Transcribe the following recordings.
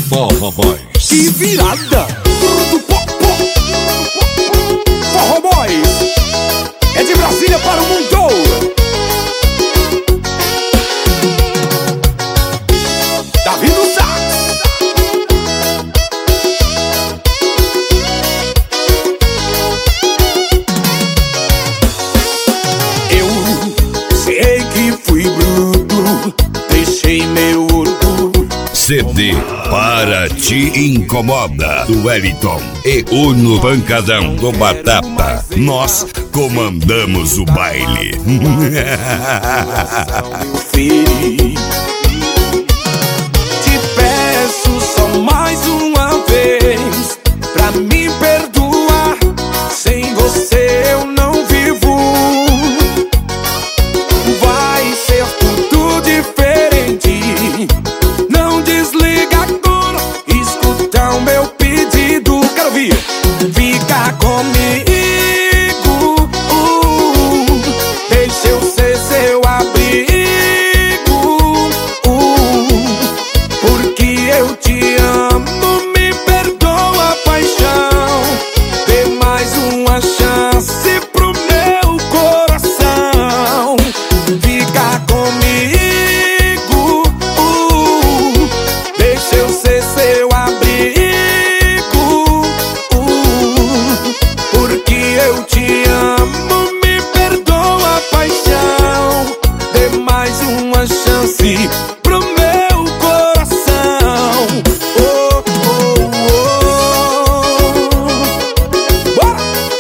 Forró Boys. Que virada! Forró Boys é de Brasília para o mundo. Davi do Sax. Eu sei que fui bruto, deixei meu orgulho. CD Para Te Incomoda, do Wellington e Uno Pancadão do Batata. Nós comandamos o baile. Meu filho, te peço só mais uma vez pra me perdoar. Sem você eu não vivo. Vai ser tudo diferente. Não desliga agora, escuta o meu pedido. Quero ouvir. Fica comigo, deixa eu ser seu abrigo, porque eu te amo, me perdoa, paixão. Dê mais uma chance pro meu coração. Fica comigo, deixa eu ser seu abrigo, porque eu te amo, me perdoa, paixão. Dê mais uma chance pro meu coração. Oh, oh, oh. Bora!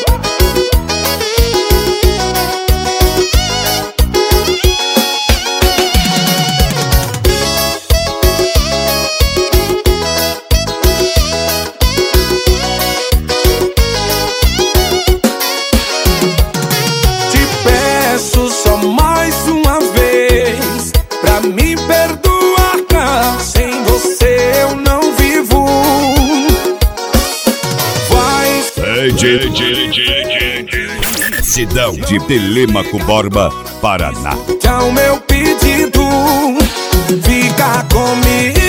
Te peço só mais uma vez pra me perdoar. Sem você eu não vivo. Vai Sidão de Telêmaco Borba, Paraná. ser o meu pedido. Fica comigo.